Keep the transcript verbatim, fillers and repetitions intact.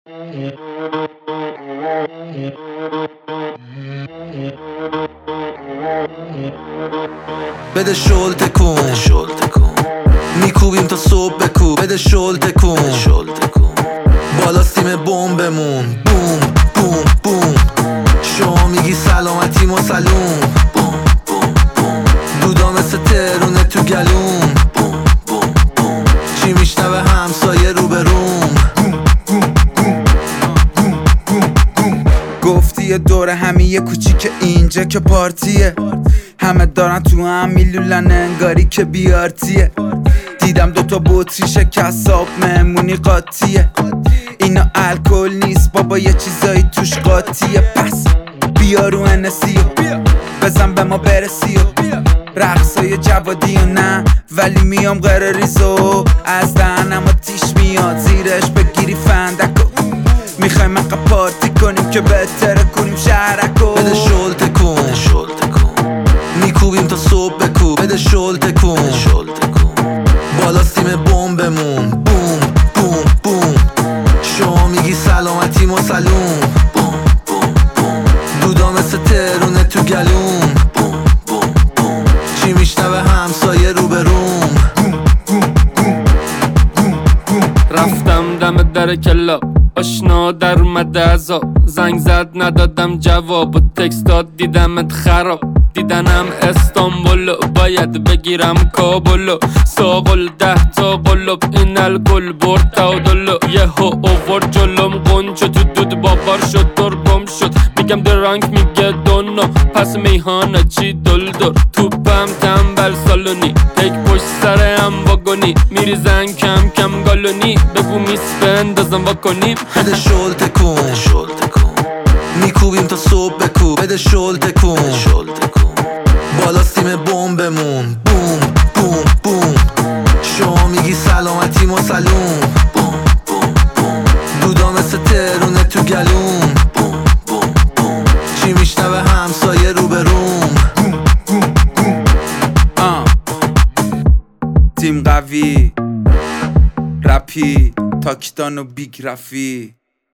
بده شل تکون میکوبیم تا صبح بکوب. بده شل تکون بالا سیم بمبمون بوم بوم بوم. شما میگی سلامتی ما سلوم. دودا مثل ترونه تو گلوم. چی میشنوه همسایه رو به روم. گفتی یه دوره همی یه کوچیک اینجا که پارتیه. همه دارن تو هم میلولن انگاری که بیارتیه. دیدم دوتا بطری شکستاب مهمونی قاطیه. اینا الکل نیست بابا یه چیزایی توش قاطیه. پس بیا رو انسی و بزن به ما برسی و رقصای جوادی و نه ولی میام غیر ریزو. از دهنم آتیش میاد زیرش بگیری فندکو. میخوایم اقا پارتی کنیم که بهتره کنیم شهرکو. بده شل تکون میکوبیم تا صبح بکوب. بده شل تکون بالا سیم بمبمون بوم بوم بوم. شما میگی سلامتی ما سلوم. دودا مثل ترونه تو گلوم. چی میشنوه همسایه رو به روم. رفتم دم در کلاب آشنا در اومده عذاب. زنگ زد ندادم جواب و تکست داد دیدمت خراب. دیدنم استانبولو باید بگیرم کابلو. ساقل ده تا قلب این الگل برد تعادلو. یه ها اوورد جلوم قنچه تو دود بابار شد دور گم شد. میگم درانک میگه دونو پس میهانه چی دلدر. توپم تنبل سالونی تک پشت سر هم واگونی. میریزن کم کم گالونی بگو میس بندازم واکنی. بده شل تکون میکوبیم تا صبح بکوب. بده شل تکون بالا سیم بمبمون بوم بوم بوم. شما میگی سلامتی ما سلوم. دودا مثل ترونه تو گلوم. چی میشنوه همسایه رو به روم. تیم قوی رپی تاکتان و بیگ رفی.